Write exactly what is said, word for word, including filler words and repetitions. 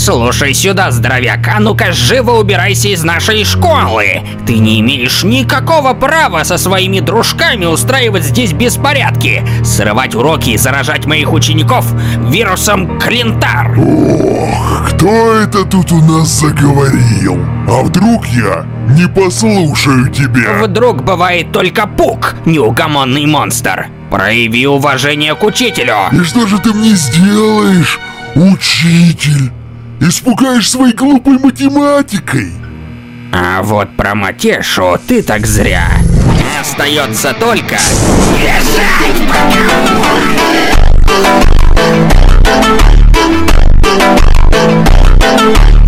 Слушай сюда, здоровяк, а ну-ка живо убирайся из нашей школы. Ты не имеешь никакого права со своими дружками устраивать здесь беспорядки, срывать уроки и заражать моих учеников вирусом Клинтар. Ох, кто это тут у нас заговорил? А вдруг я не послушаю тебя? Вдруг бывает только Пук, неугомонный монстр. Прояви уважение к учителю. И что же ты мне сделаешь, учитель? Испугаешь своей глупой математикой? А вот про Матешу ты так зря. Остается только бежать.